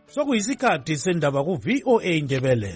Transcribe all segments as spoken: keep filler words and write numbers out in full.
Sokuyisikhathi sendaba ku V O A Ndebele.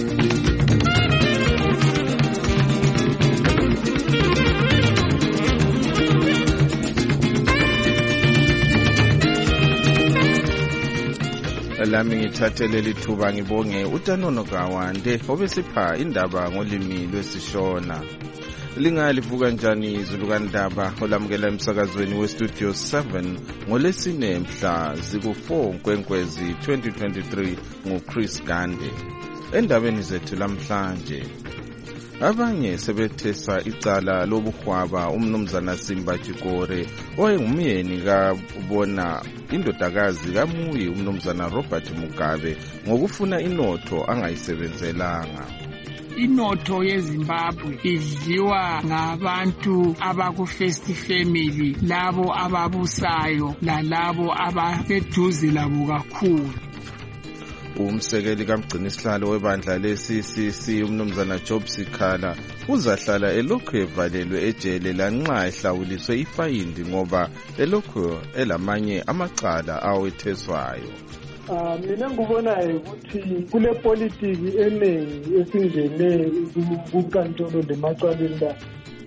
Lami ngithathele lithuba ngibonge uTanono Gawande obesipha indaba ngolimi lwesishona. Lingalivuka njani izulu kandaba olamukela emsakazweni westudio seven ngolesine mhla ziku four Nkwenkwezi twenty twenty-three nguChris Gande. Endabeni zethu lamhlanje, abanye sebethesa icala lobuhwaba umnumzana Simba Chikore owayengumyeni kabona indodakazi kaMuyi umnumzana Robert Mugabe ngokufuna inotho angayisebenzelanga. Inotho yeZimbabwe idliwa ngabantu abaku first family, labo ababusayo lalabo abaseduze labo kakhulu. Umsekeli kaMgcinisihlalo webandla le-C C C umnumzana Job Sikhala uzahlala elokhu evalelwe ejele lanxa ehlawuliswe ifayindi ngoba elokhu elamanye amacala awetheswayo. Ah mina ngibona ukuthi kule politiki eningi esingene kunkantolo lemacaleni la.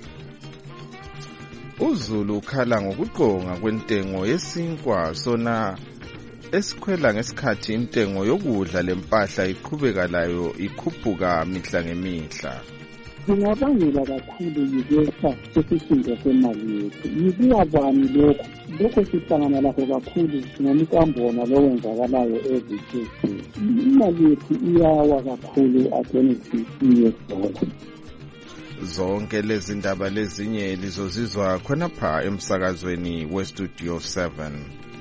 uZulu ukhala ngokuqonga kwentengo yesinkwa sona esikhwela ngesikhathi intengo yokudla lempahla iqhubeka layo ikhuphuka mihla ngemihla. Singabangela kakhulu yikesa sesisindo semali yethu. Yikuyabani lokho? Lokho sihlangana lakho kakhulu ngomkambona lowenzakalayo ezithini. Imali yethu iyawa kakhulu against U S dollar. Zonke lezi ndaba lezinye lizozizwa khonapha emsakazweni westudio seven.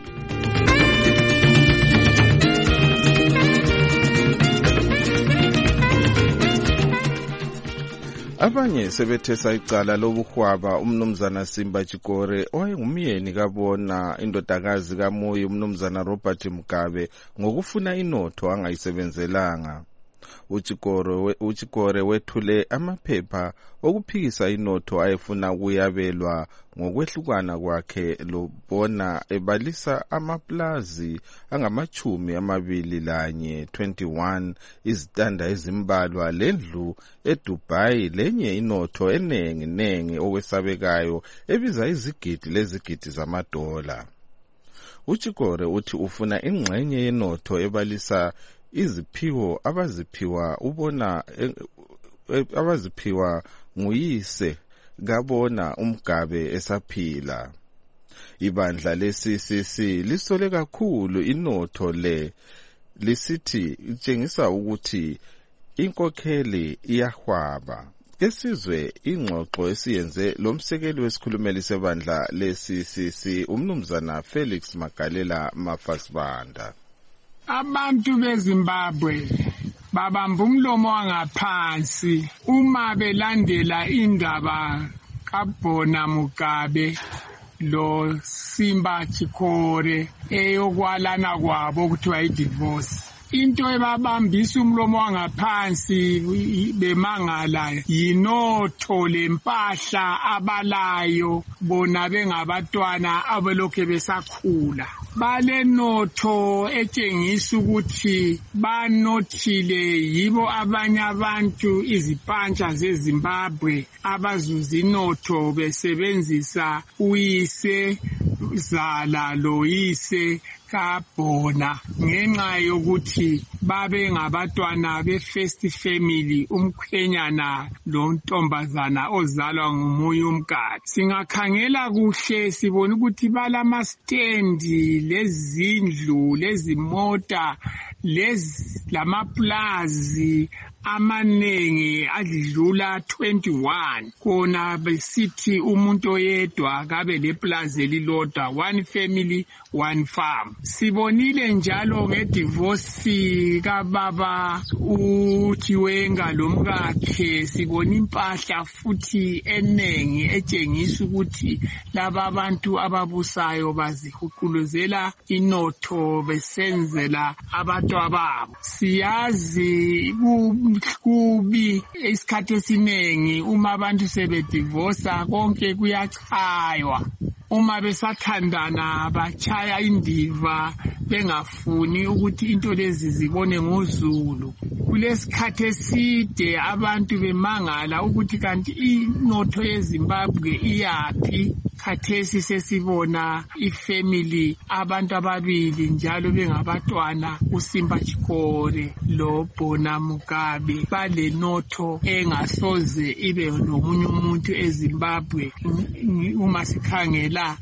Abanye sebethesa icala lobuhwaba umnumzana Simba Chikore owayengumyeni kabona indodakazi kaMuyi umnumzana Robert Mugabe ngokufuna inotho angayisebenzelanga. Uchikore uchikore wethule amaphepha okuphikisa inotho ayefuna kuyabelwa ngokwehlukana kwakhe lobona ebalisa amaplazi angamachumi amabili lanye twenty-one izitanda ezimbalwa lendlu eDubai lenye inotho enengi nengi okwesabekayo ebiza izigidi lezigidi zamadola. Uchikore uthi ufuna ingxenye yenotho ebalisa iziphiwo abaziphiwa ubona abaziphiwa nguyise kabona uMgabe esaphila. Ibandla le-C C C lisole kakhulu inotho le lisithi itshengisa ukuthi inkokheli iyahwaba. Kesizwe ingxoxo esiyenze lomsekeli wesikhulumeli sebandla le-C C C umnumzana Felix Magalela Mafasibanda. Abantu beZimbabwe babamba umlomo wangaphansi uma belandela indaba kaBona Mugabe lo Simba Chikore eyokwalana kwabo kuthiwa idivorce. Into ebabambisa umlomo wangaphansi bemangala yinotho lempahla abalayo bona bengabatwana abelokhe besakhula. Bale notho etshengisa ukuthi banothile yibo abanye abantu izipantsha zeZimbabwe abazuza inotho besebenzisa uyise zala loyise kaBona ngenxa yokuthi babe ngabatwana be-first family umkhwenyana lo ntombazana ozalwa nguMuyi uMgadi. Singakhangela kuhle sibona ukuthi balama stendi lezindlu lezimota lezi lamaplazi amanengi adlula twenty-one kona besithi umuntu oyedwa kabe leplaza elilodwa, one family one farm. Sibonile njalo ngedivorce kababa uThiwenga lomkakhe, sibona impahla futhi enengi etshengisa ukuthi laba abantu ababusayo bazihuquluzela inotho besenzela abantu ababo. Siyazi kubi isikhathi esiningi uma abantu sebedivorce konke kuyachaywa. uma besathandana bachaya indiva bengafuni ukuthi into lezi zibone ngozulu. Kulesikhathi eside abantu bemangala ukuthi kanti inotho yeZimbabwe iyaphi. Khathesi sesibona ifamily abantu ababili njalo bengabatwana uSimba Chikore lo Bona Mugabe bale notho engasoze ibe nomunye umuntu eZimbabwe uma sikhangela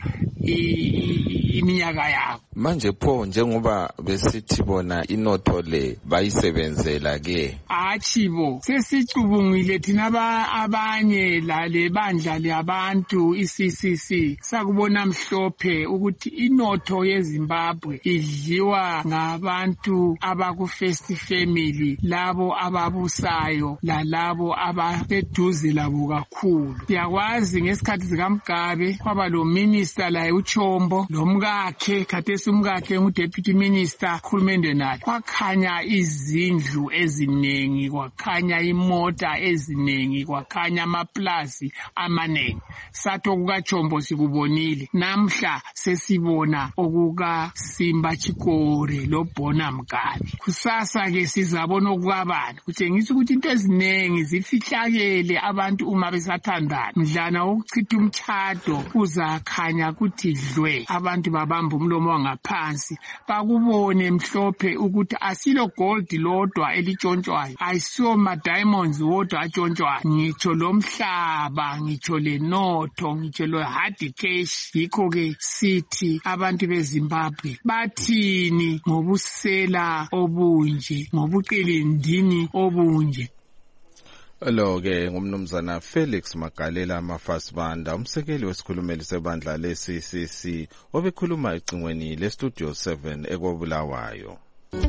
iminyaka yabo. Manje pho njengoba besithi bona inotho le bayisebenzela ke achibo sesicubungile thina abanye lale bandla leyabantu i-C C C sakubona mhlophe ukuthi inotho yeZimbabwe idliwa ngabantu abaku first family, labo ababusayo lalabo abaseduze labo kakhulu. Siyakwazi ngesikhathi zikaMgabe kwaba lo minister la uChombo lo mkakhe khathesi umkakhe ngu-deputy minister khulumende naye, kwakhanya izindlu eziningi, kwakhanya imota eziningi, kwakhanya amaplazi amanengi. Sathi okukaChombo sikubonile, namhla sesibona okuka Simba Chikore lo Bona Mugabe. Kusasa ke sizabona okubani, kutshengisa ukuthi into eziningi zifihlakele abantu uma besathandana. Mdlana wokuchitha umtshado uzakhanya ukuthi dlwe, abantu babamba umlomo wangaphansi bakubone mhlophe ukuthi asilo gold lodwa elitshontshwayo, ayisiyo ma diamonds wodwa atshontshwayo, ngitsho lo mhlaba, ngitsho le notho, ngitsho lo hard cash. Yikho ke sithi abantu beZimbabwe bathini ngobusela obunje, ngobuqilindini obunje. Lo ke ngumnumzana Felix Magalela Mafasibanda, umsekeli wesikhulumeli sebandla le-C C C obekhuluma ecingweni le-Studio seven ekobulawayo.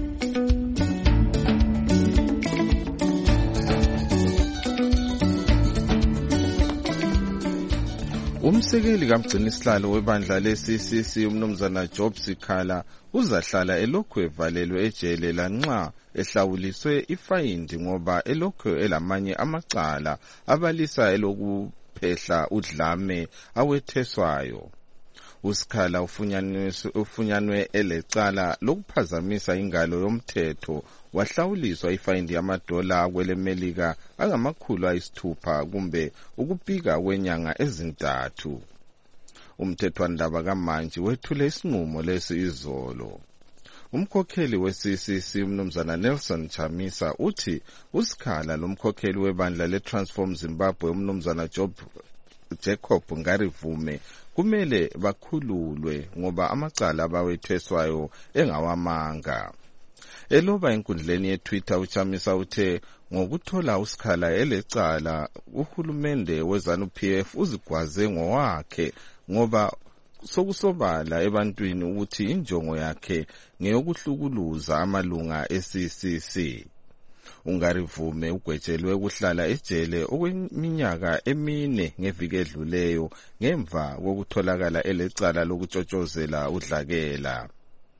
Umsekeli kamgcinisihlalo webandla le-C C C umnumzana Job Sikhala uzahlala elokhu evalelwe ejele lanxa ehlawuliswe ifayindi ngoba elokhu elamanye amacala abalisa elokuphehla udlame awetheswayo. uSikhala ufunyanwe elecala lokuphazamisa ingalo yomthetho wahlawuliswa ifayindi yamadola kwelemelika angamakhulu ayisithupha kumbe ukupika kwenyanga ezintathu. Umthethwandaba kaManji wethule isinqumo lesi izolo. Umkhokheli we-C C C umnumzana Nelson Chamisa uthi uSikhala lomkhokheli webandla le-Transform Zimbabwe umnumzana Job Jacob Ngarivume kumele bakhululwe ngoba amacala abawetheswayo engawamanga. Eloba enkundleni yeTwitter uChamisa uthe ngokuthola uSikhala elecala uhulumende weZANU-P F uzigwaze ngowakhe ngoba sokusobala ebantwini ukuthi injongo yakhe ngeyokuhlukuluza amalunga e-C C C. Ungarivume ugwetshelwe ukuhlala ejele okweminyaka emine ngeviki edluleyo ngemva kokutholakala elecala lokutshotshozela udlakela.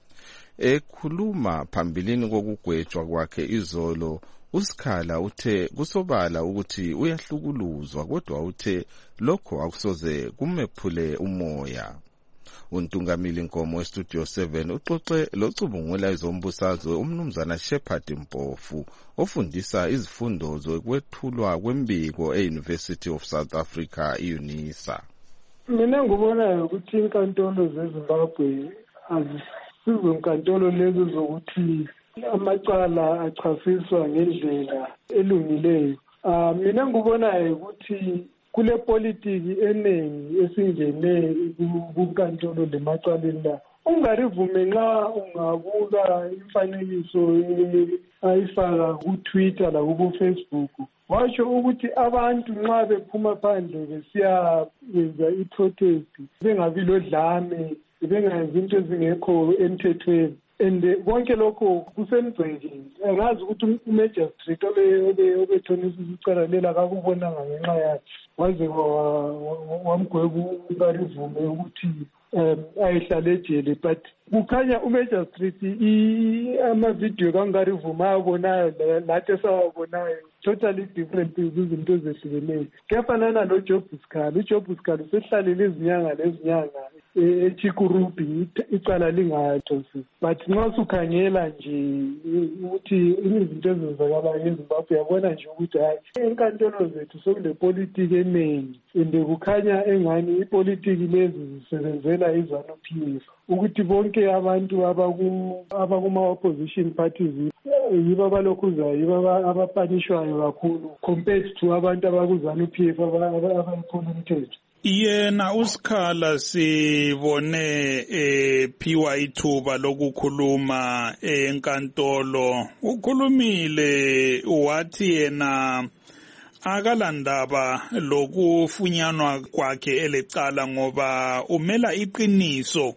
Ekhuluma phambilini kokugwetshwa kwakhe izolo, uSikhala uthe kusobala ukuthi uyahlukuluzwa kodwa uthe lokho akusoze kumephule umoya. Untungamili Nkomo weStudio seven uxoxe locubungula izombusazwe umnumzana Shepherd Mpofu ofundisa izifundo zokwethulwa kwembiko e-University of South Africa i-UNISA. Mina ngibona ukuthi inkantolo zeZimbabwe azisizo inkantolo lezo zokuthi amacala achasiswa ngendlela elungileyo. Ah mina ngibona ukuthi kule politiki eningi esingene kunkantolo lemacaleni la ungarivume nxa ungabuka imfanekiso ayifaka ku-Twitter la ku-Facebook washo ukuthi abantu nxa bephuma phandle besiya kwenza i-protest bengabi lodlame bengenzi into ezingekho emthethweni. And konke lokho kusemgcekeni. Angazi ukuthi umagistrate obethonisa isicala lela akakubonanga ngenxa yakhe waze wamgweba uNgarivume ukuthi um ayihlala ejele. But kukhanya uMajor Street amavidiyo kangarivuma abonayo lathi esawabonayo totally different izinto ezehlukeneyo. Kuyafanana noJob Sikhala. uJob Sikhala usehlalile izinyanga lezinyanga eChikurubi icala lingathosisi. But nxa usukhangela nje ukuthi izinto ezenzakalayo eZimbabwe yabona nje ukuthi hayi enkantolo zethu sekulepolitiki eningi ende kukhanya engani ipolitiki lezi zisebenzela iZanu-P F ukuthi bonke abantu abakuma-opposition parties yibo abalokhuzayo yibo abapanishwayo kakhulu compared to abantu abakuZanu-P F abayiphula umthetho. Yena uSikhala sibone ephiwa ithuba lokukhuluma enkantolo. Ukhulumile wathi yena akalandaba lokufunyanwa kwakhe elecala ngoba umela iqiniso.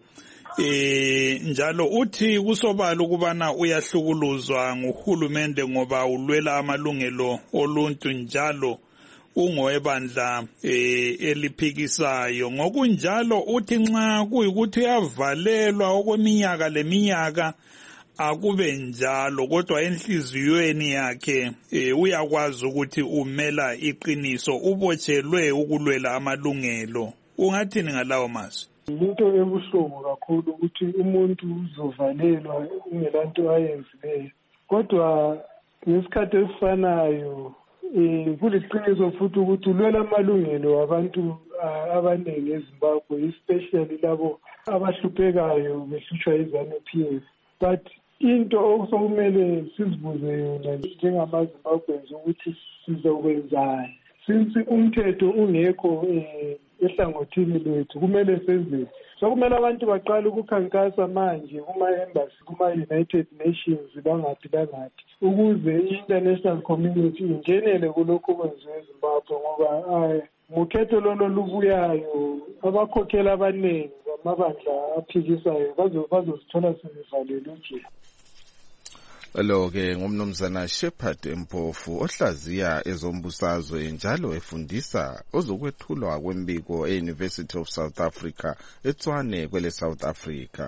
Eh njalo uthi kusobala ukubana uyahlukuluzwa nguhulumende ngoba ulwela amalungelo oluntu njalo ungowebandla eh eliphikisayo. Ngokunjalo uthi nxa kuyikuthi uyavalelwa okweminyaka leminyaka akube njalo kodwa enhliziyweni yakhe eh uyakwazi ukuthi umela iqiniso ubotshelwe ukulwela amalungelo. Ungathini ngalawo mazwi? Into ebuhlungu kakhulu ukuthi umuntu uzovalelwa ungelanto ayenzileyo. Kodwa ngesikhathi esifanayo eh kuliqiniso futhi ukuthi ulwela amalungelo abantu abaningi eZimbabwe, especially labo abahluphekayo behlutshwa iZanu-P F. But into okusokumele sizibuze yona njengamaZimbabweans ukuthi sizokwenzani since umthetho ungekho eh ehlangothini lethu kumele senze. So kumele abantu baqala ukukhankasa manje kuma-embassy kuma-United Nations bangathi bangathi ukuze i-international community ingenele kulokhu kwenziwe eZimbabwe ngoba ngokhetho lolo lubuyayo abakhokheli abaningi bamabandla aphikisayo bazozithola sebevalelwe nje. Lo ke ngumnumzana Shepherd Mpofu ohlaziya ezombusazwe njalo efundisa ozokwethulwa kwembiko e-University of South Africa eTshwane kwele South Africa.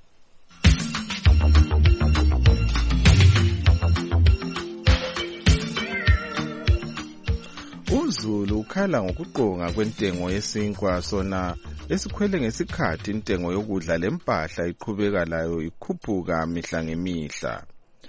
uZulu ukhala ngokuqonga kwentengo yesinkwa sona esikhwele ngesikhathi intengo yokudla lempahla iqhubeka layo ikhuphuka mihla ngemihla.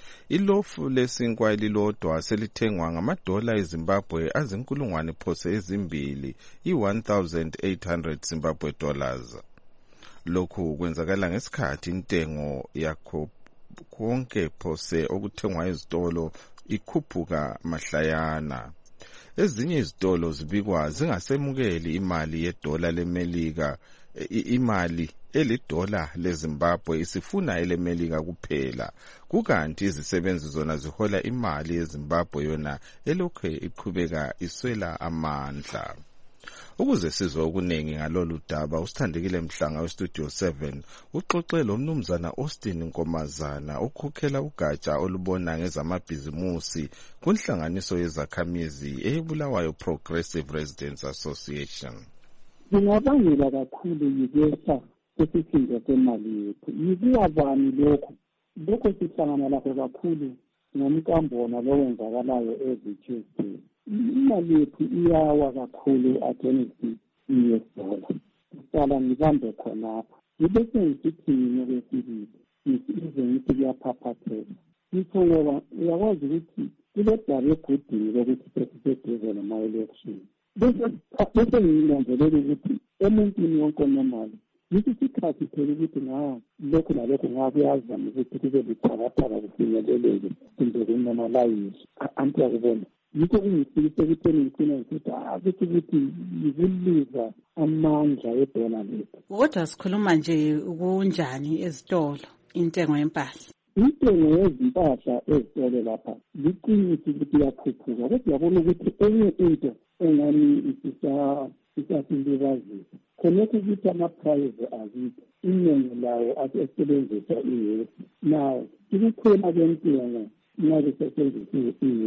Ilofu lesinkwa elilodwa selithengwa ngamadola eZimbabwe azinkulungwane phose ezimbili i-one thousand eight hundred Zimbabwe dollars. Lokhu kwenzakala ngesikhathi intengo yakho konke phose okuthengwa ezitolo ikhuphuka mahlayana. Ezinye izitolo zibikwa zingasemukeli imali yedola leMelika, imali elidola leZimbabwe isifuna eleMelika kuphela, kukanti izisebenzi zona zihola imali yeZimbabwe yona elokhu iqhubeka iswela amandla. Ukuze sizwe okuningi ngalolu daba usithandekile Mhlanga weStudio seven uxoxe lo mnumzana Austin Nkomazana ukhokhela ugatsha olubona ngezamabhizimusi kunhlanganiso yezakhamizi eBulawayo Progressive Residents Association. Ngingabangela kakhulu yikwesa esisindwa semali yethu. Yikuyabani lokho? Lokho sihlangana lakho kakhulu ngomkambona lowenzakalayo eziTuesday. Imali yethu iyawa kakhulu against i-U S dollar. Sala ngibambe khonapha. Ngibese ngisithi ngokwesibili ize ngithi kuyaphaphatheka. Ngitho ngoba uyakwazi ukuthi kule daba egudini lokuthi sesiseduze nama-election. Bese nginanzelela ukuthi emuntwini wonke onemali yisi sikhathi phela ukuthi nga lokhu nalokhu ngakuyazama ukuthi kube buthakathaka kufinyeleleke kumbe kunomalayisi. Anti yakubona yikho kungisikise ekutheni ngicina ukuthi akuthi ukuthi yikuliza amandla edola lethu. Kodwa sikhuluma nje kunjani ezitolo intengo yempahla? Intengo yezimpahla ezitolo lapha liqinisi ukuthi iyakhuphuka kodwa yabona ukuthi enye into engani isisa isasilibazisa khonekho ukuthi ama-prize azithi inyenge layo asesebenzisa i-U S. Now ukukhwela kwentengo nxa kusetshenziswa i-U S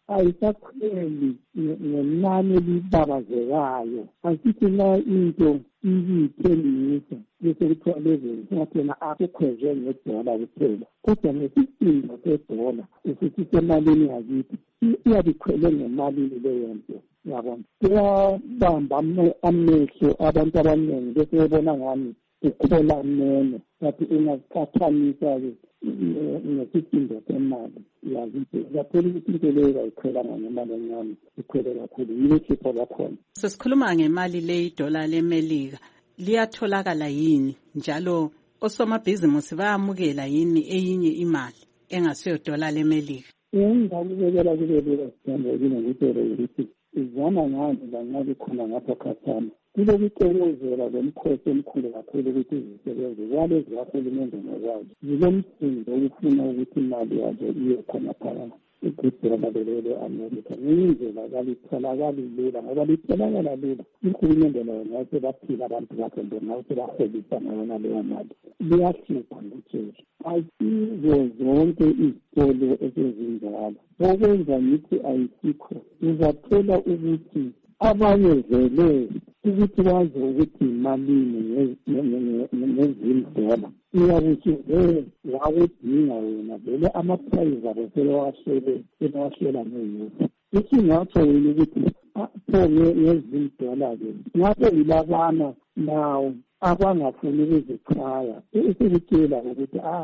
ayisakhweli ngenani elibabazekayo. Asithi la into ibithengisa bese kuthiwa lezi singathena akukhwezwe ngedola kuphela, kodwa ngesisindo sedola usithi semalini yakithi iyabikhwele ngemalini leyo nto. Yabona, kuyabamba amehlo abantu abaningi bese bebona ngani ukhola mene, kanti ungaqhathanisa-ke nesisindo semali yakithi uyathola ukuthi into leyo kayikhwelanga ngemali encane, ikhwele kakhulu. Yilo hlupho lakhona. Sesikhuluma ngemali le idola lemelika, liyatholakala yini njalo osomabhizimusi bayamukela yini eyinye imali engasiyo dola lemelika? Engingakubekela kube lelo sithembekile ngitshele ukuthi izama ngani lancane khona ngapha khathana kube kucekezela lomkhosi omkhulu kakhulu ukuthi izisebenzi kwale zikahulumende ngokwazo zilomsindo ukufuna ukuthi imali yazo iye khona phakathi idola lelo Amerika. Ngiyindlela kalitholakali lula ngoba litholakala lula. Uhulumende nayo ngathi baphila abantu bakhe ngathi bahobisa ngona leyo mali. Liyahlupha ngitshela. Ayisizo zonke izitolo esezinjalo. Okwenza ngithi ayisikho. Uzathola ukuthi abanye vele ukuthi wazi ukuthi imalini ngezindlela iyakuthi eh wakudinga wena vele ama-price abo selewashele selewashela ngeyuthi ithi ngatsho wena ukuthi pho ngezindlela-ke ngabe yilabana nawo abangafuni ukuzichaya esekutshela ukuthi ah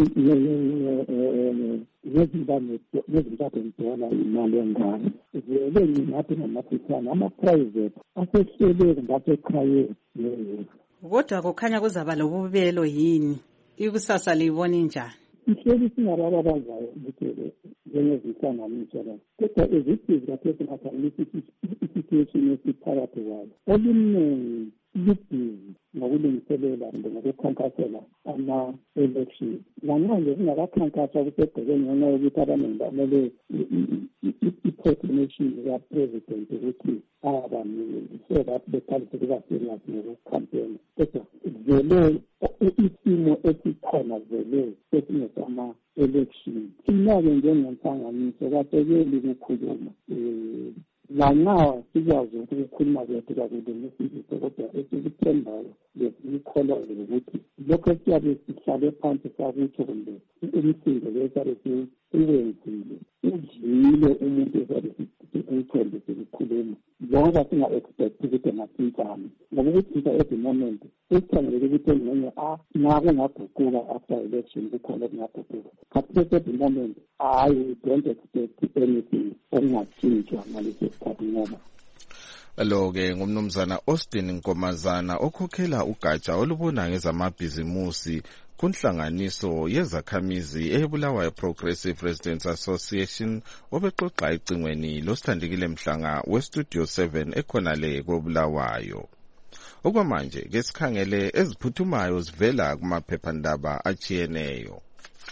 ngezintathu ngidona imali engane vele ngingathi ngamafitshane ama-private asehleleke ngasekhayeni leyo. Kodwa kukhanya kuzaba lobubelo yini? Ikusasa liyibona injani? Ihleli singabababazayo ukuthi njengezihlanganiso la. Kodwa ezithi zikathesi ngathangisa i-situation esiphakathi kwayo. Olumningi libhizi ngokulungiselela ngokukhankasela ama-election. Namanje kungakakhankaswa kusegqekeni ngenxa yokuthi abaningi bamele i-proclamation zika-president ukuthi abamile so that beqalise kuba serious ngokukhampeni. Kodwa vele isimo esikhona vele esinye sama-election thina-ke njengenhlanganiso katekeli kukhuluma um lanxa sikwazi ukukhuluma kwethu kakulungisisiso kodwa esikuthembayo lesikholwayo ukuthi lokho siyabe sihlale phansi sakutsho kumbe umsindo lesabe siwenzile udlile umuntu esabe siwuthembe sikukhuluma ngoba singa-expect ukuthi masintshane ngoba ukuthi at the moment esithangelele ukuthi ngenye a nako ngaguquka after election kukhona okungaguquka but at the moment I don't expect anything okungatshintshwa ngalesi sikhathi ngoba lo-ke ngumnumzana Austin Nkomazana okhokhela ugatsha olubona ngezamabhizimusi kunhlanganiso yezakhamizi eBulawayo Progressive Residents Association obexoxa ecingweni losithandikile Mhlanga weStudio seven ekhonale koBulawayo. Okwamanje ke sikhangele eziphuthumayo zivela kumaphephandaba achiyeneyo.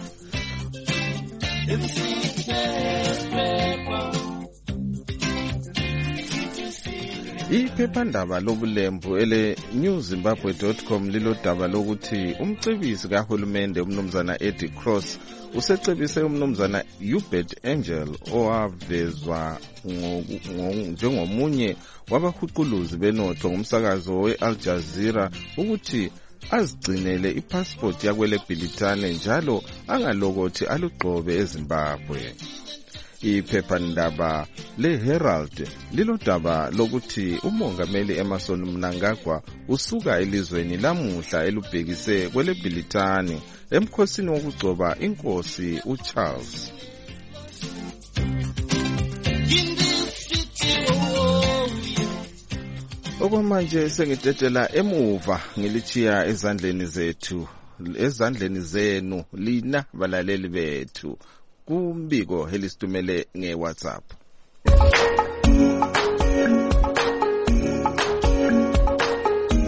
Iphephandaba lobulembu ele new zimbabwe dot com lilodaba lokuthi umcebisi kahulumende umnumzana Eddie Cross usecebise umnumzana Hubert Angel owavezwa njengomunye wabahuquluzi benotho ngumsakazo we-Al Jazeera ukuthi azigcinele ipassport yakwele Bhilitane njalo angalokothi alugqobe eZimbabwe. Iphephandaba le-Herald lilodaba lokuthi umongameli Emmerson Mnangagwa usuka elizweni lamuhla elubhekise kwele Bhilitane emkhosini wokugcoba inkosi uCharles. Okwamanje sengidedela emuva ngilichiya ezandleni zethu ezandleni zenu lina balaleli bethu kumbiko helistumele nge-WhatsApp. Listen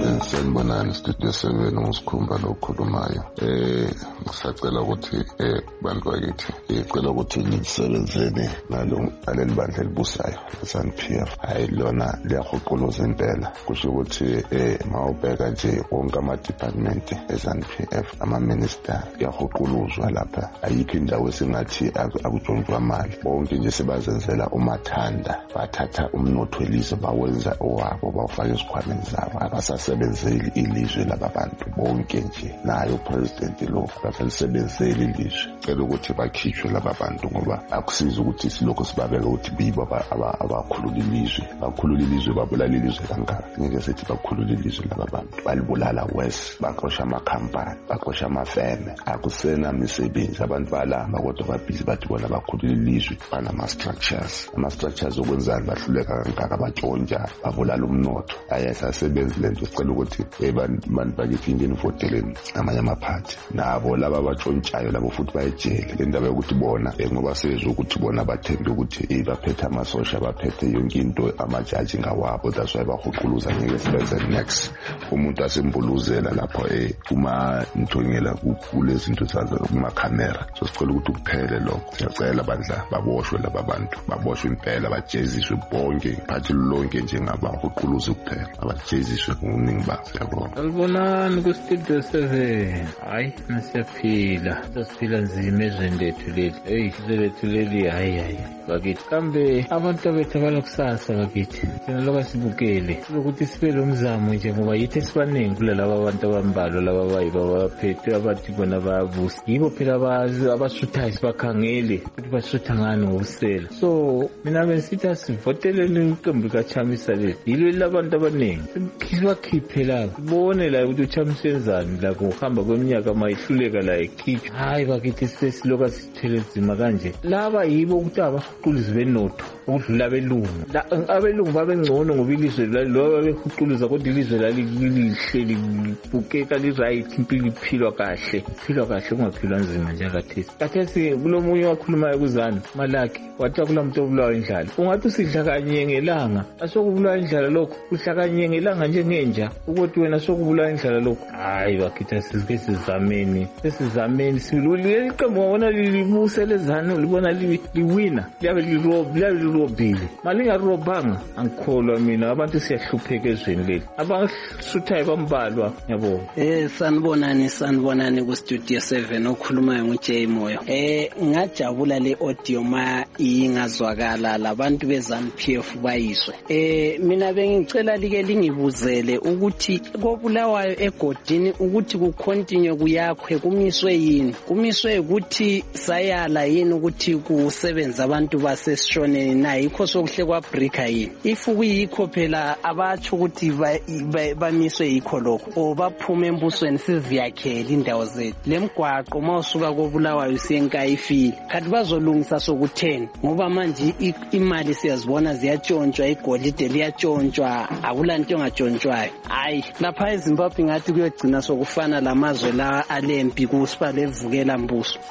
Sanibonani studio seven ngisikhumba lokhulumayo. Eh ngisacela ukuthi eh bantu bakithi icela ukuthi nisebenzele nalo aleli bandla elibusayo S A N P F. Hayi lona liyahuquluza impela. Kusho ukuthi eh mawubheka nje wonke ama department S A N P F ama minister yahuquluzwa lapha. Ayikho indawo esingathi akutshontshwa mali. Bonke nje sebazenzela umathanda. Bathatha umnotho welizwe bawenza owabo bawufaka esikhwameni zabo. Abasasebenzeli ilizwe labantu bonke nje. Nayo president lo basebenzeli ilizwe. Cela ukuthi bakhishwe laba bantu ngoba akusiza ukuthi silokho sibabeka ukuthi bibo abakhulula ilizwe. Bakhulula ilizwe babulala ilizwe kangaka. Ngeke sithi bakhulula ilizwe laba bantu. Balibulala west, baqosha amakhampani, baqosha amafeme. Akusena imisebenzi abantu balamba kodwa babhizi bathi bona bakhulula ilizwe banama structures. Ama structures okwenzani bahluleka kangaka batshontsha babulala umnotho. Ayasasebenzi lento sicela ukuthi abantu bakithi ingene voteleni amanye amaphathi. Nabo laba batshontshayo labo futhi bayejele. Le ndaba yokuthi bona ngoba sezwe ukuthi bona bathembe ukuthi baphethe amasosha baphethe yonke into amajaji ngawabo that's why bahuquluza ngeke sibenze next umuntu asembuluzela lapho eh uma nthongela kulezi zinto zazo kuma camera. So sicela ukuthi kuphele lokho. Siyacela bandla baboshwe laba bantu baboshwe impela bajeziswe bonke phathi lonke njengabahuquluza kuphela abajeziswe ngoningi ba. Siyabonga. Salibonani ku studio seven. Hayi nasiyaphila sasiphila nzima ezweni lethu leli. Hey lethu leli hayi hayi bakithi kambe abantu bethu abalokusasa bakithi thina lokho sibukele ukuthi sibe lo mzamo nje ngoba yithi sibaningi kulaba abantu abambalwa laba bayiba baphethe abathi bona bayabusa yibo phela abazi abasuthayo sibakhangele ukuthi basutha ngani ngobusela. So mina besithi asivotelele iqembu likaChamisa leli yilo labantu abaningi sibakhiphe la sibone la ukuthi uChamisa enzani la kuhamba kweminyaka mayihluleka la ekhitshwa. Hayi bakithi sesiloka sithele nzima kanje laba yibo ukuthi abahuquluzi benotho ukudlula abelungu. Abelungu babengcono ngoba ilizwe lo babehuquluza kodwa ilizwe lalihle libukeka li right impilo iphilwa kahle iphilwa kahle kungaphilwa nzima njengakathesi. Kathesi kulomunye wakhuluma ekuzana malaki wathi kulamuntu obulawa indlala ungathi usidla kanye ngelanga asokubulawa indlala lokho udla kanye ngelanga njengenja ukuthi wena sokubulawa indlala lokho. Hayi bakithi sizike sizameni sesizameni silule iqembu wona libuselezana libona liwina liyabe lirob liyabe lirobile malingarobanga angikholwa mina abantu siyahlupheka ezweni leli abasuthayo bambalwa yabo. Eh sanibonani sanibonani ku studio seven okhulumayo nguJay Moyo. Eh ngajabula le audio ma ingazwakala labantu beZ A N P F bayiswe. Eh mina bengicela like lingibuzele ukuthi kobulawayo egodini ukuthi ku continue kuyakhwe kumiswe yini kumiswe ukuthi sayala yini ukuthi kusebenza abantu basesishoneni na yikho sokuhle kwa breaker yini if kuyikho phela abathi ukuthi bamiswe yikho lokho obaphume embusweni siziyakhela indawo zethu lemgwaqo mawusuka kobulawayo siyenkayifile kanti bazolungisa sokutheni ngoba manje imali siyazibona ziyatshontsha igolide liyatshontsha akulanto engatshontshwayo. Hayi lapha eZimbabwe ngathi kuyogcina sokufana lamazwe la alempi kusiba levukela mbuso.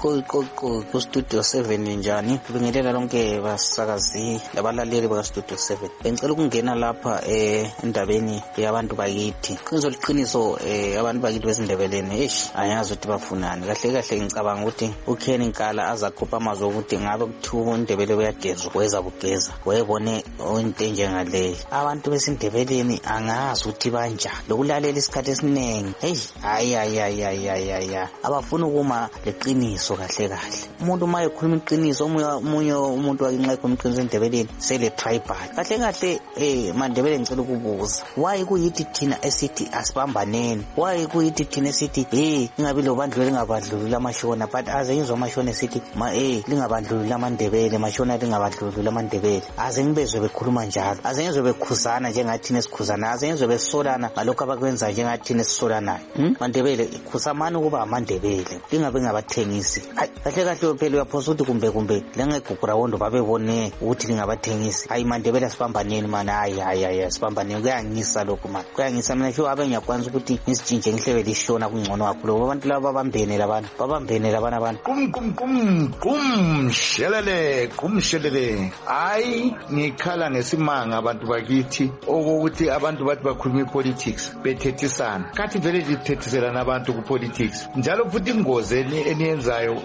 Ku studio seven njani bingelela lonke basakazi labalaleli baka studio seven. Bengicela ukungena lapha eh endabeni yabantu bakithi ngizoliqiniso eh abantu bakithi besindebeleni eish ayazi ukuthi bafunani kahle kahle ngicabanga ukuthi uKen Nkala azakhupha amazwi ukuthi ngabe kuthiwa uNdebele uyagezwa weza kugeza wayebone into njengale abantu besindebeleni angazi ukuthi banjani lokulalela isikhathi esiningi hey hayi hayi hayi hayi abafuna ukuma leqiniso kahle kahle umuntu maye khuluma iqiniso umunye umuntu wakinxa khuluma iqiniso endebeleni sele tribal kahle kahle eh mandebele ngicela ukubuza why kuyithi thina esithi asibambaneni why kuyithi thina esithi hey ingabe lo bandlulu lingabandlulula amashona but azengizwa amashona esithi ma eh lingabandlulula amandebele mashona lingabandlulula amandebele azengibezwe bekhuluma njalo azengizwe bekhuzana njengathina esikhuzana azengizwe besolana ngalokho abakwenza njengathina esisolana hmm? Mandebele khusamani kuba amandebele lingabe ngabathengisi kahle kahle phela uyaphosa ukuthi kumbe kumbe lengeguqura wondo babebone ukuthi lingabathengisi hayi mandebele sibambaneni mana hayi hayi sibambaneni kuyangisa lokho manje kuyangisa mina sho abe ngiyakwanza ukuthi ngisitshintshe ngihlebe lishona kungcono kakhulu abantu laba babambene labantu babambene labana abantu kum kum kum kum shelele kum shelele hayi ngikhala nesimanga abantu bakithi ukuthi abantu bathi bakhuluma ipolitiki politics bethethisana kathi vele lithethiselana abantu ku politics njalo futhi ingozi eniyenzayo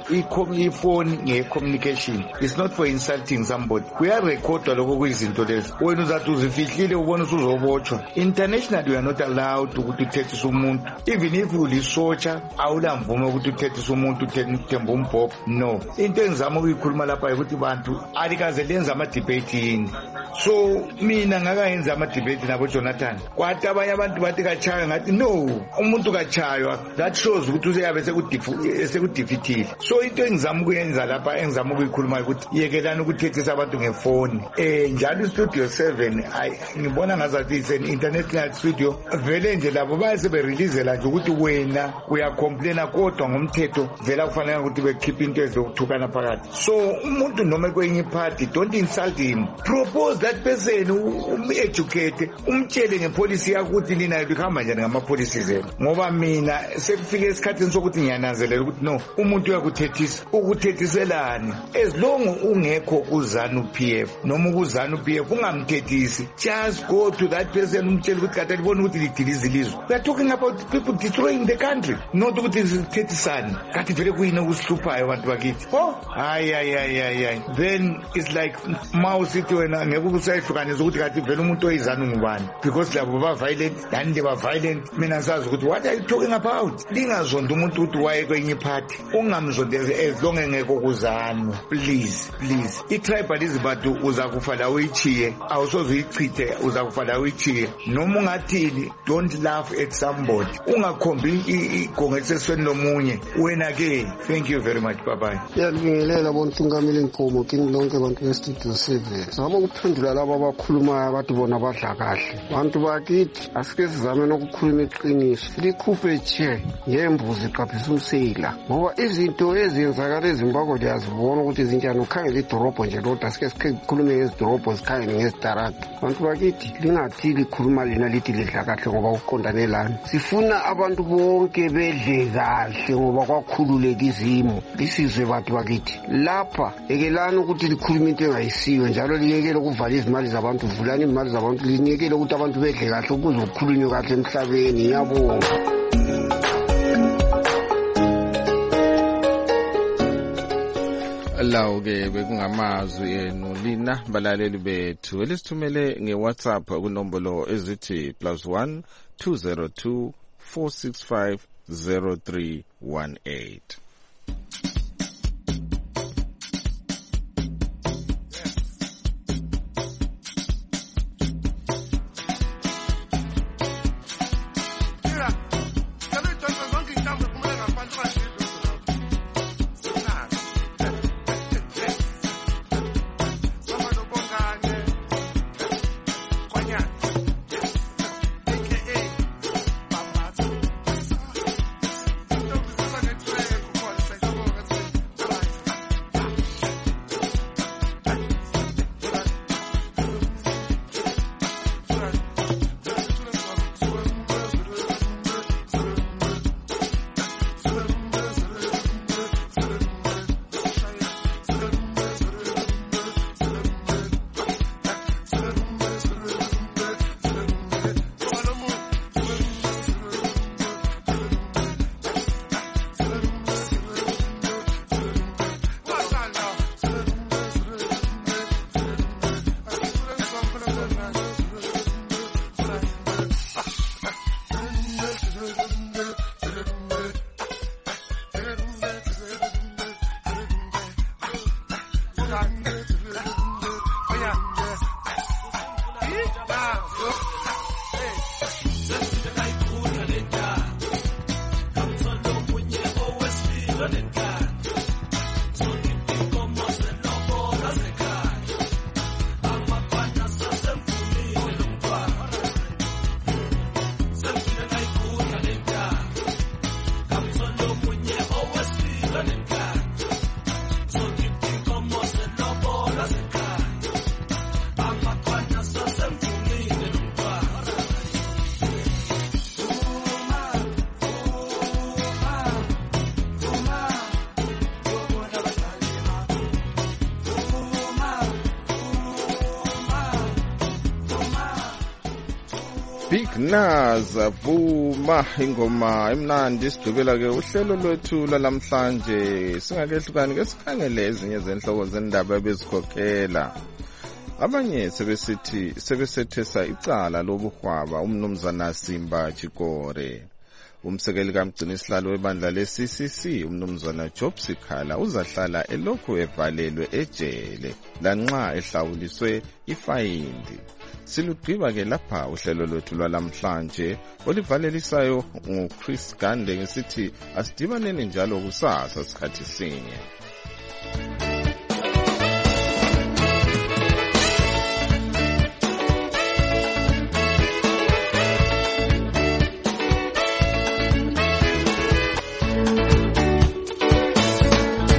ifoni nge-communication it's not for insulting somebody kuyarekhodwa lokho kuyizinto lezi wena uzathi uzifihlile ubona usuzobotshwa internationally we are not allowed ukuthi uthethise umuntu even if ulisotsha awulamvume ukuthi uthethise umuntu uthemba umbhobho no into engizama ukuyikhuluma lapha ukuthi bantu alikaze lenza ama-debate yini so mina ngakayenza ama-debate nabo Jonathan kwathi abanye abantu bathi kachaywa ngathi no umuntu kachaywa that shows ukuthi useyabe sekudefeatile so into engizama ukuyenza lapha engizama ukuyikhuluma ukuthi yekelani ukuthethisa abantu ngefoni eh njalo istudio seven ngibona ngazathi it's an international studio vele nje labo bayasebe-releasela nje ukuthi wena uyacomplaina kodwa ngomthetho vele kufanele ukuthi bekhiphe into ezokuthukana phakathi so umuntu noma kwenye party don't insult him propose that person um-educate umtshele ngepolicy yakuthi nina lihamba njani ngama-policies enu ngoba mina sekufike esikhathini sokuthi ngiyananzelela ukuthi no umuntu uyakuthethisa ukuthethiselani as long ungekho kuzanu P F noma ukuzanu P F ungamthethisi just go to that person umtshele ukuthi kade libona ukuthi lidiliza ilizwe we are talking about people destroying the country not ukuthi zithethisane kade vele kuyini okusihluphayo abantu bakithi oh hayi hayi hayi hayi then it's like mouse ithi wena ngeke ukusayihlukanisa ukuthi kade vele umuntu oyizanu ngubani because labo ba violent yani they were violent mina ngisazi ukuthi what are you talking about lingazonda umuntu ukuthi waye kwenye party ungamzondezi as long engekho kuzanu please please i-tribalism bathu uzakufa la uyichiye awusoze uyichithe uzakufa la uyichiye noma ungathini don't laugh at somebody ungakhombi igongethe esweni lomunye wena ke thank you very much bye bye yalibingelela bontungameli inkomo kini lonke abantu be-studio seven zama ukuphendula labo abakhulumayo abathi bona badla kahle bantu bakithi asike sizame nokukhuluma iqiniso likhuphe che ngembuzi iqaphisa umsila ngoba izinto eziyenzakala eZimbabwe liyazibona ukuthi zinjani ukhangela idorobho nje lodwa asike sikhulume ngezidorobho sikhangele ngezitarata bantu bakithi lingathi likhuluma lina lithi lidla kahle ngoba kuqondane lani sifuna abantu bonke bedle kahle ngoba kwakhululeka izimo lisizwe bantu bakithi lapha ekelani ukuthi likhuluma into engayisiyo njalo linikele ukuvala izimali zabantu vulani izimali zabantu linikele ukuthi abantu bedle kahle ukuze kukhulunywe kahle emhlabeni ngiyabonga lawo ke bekungamazwi enu lina balaleli bethu elisithumele ngeWhatsApp kunombolo ezithi plus one two zero two four six five zero three one eight. Thank you. Big Naz vuma ingoma emnandi sidubela ke uhlelo lwethu lalamhlanje singakehlukani ke sikhangele ezinye zenhloko zendaba ebezikhokhela. Abanye sebesithi sebesethesa icala lobuhwaba umnumzana Simba Chikore. Umsekeli kamgcini isihlalo webandla le-C C C umnumzana Job Sikhala uzahlala elokhu evalelwe ejele lanxa ehlawuliswe ifayindi. Silugqiba ke lapha uhlelo lwethu lwalamhlanje olivalelisayo nguChris Gande ngesithi asidibaneni njalo kusasa sikhathi sinye.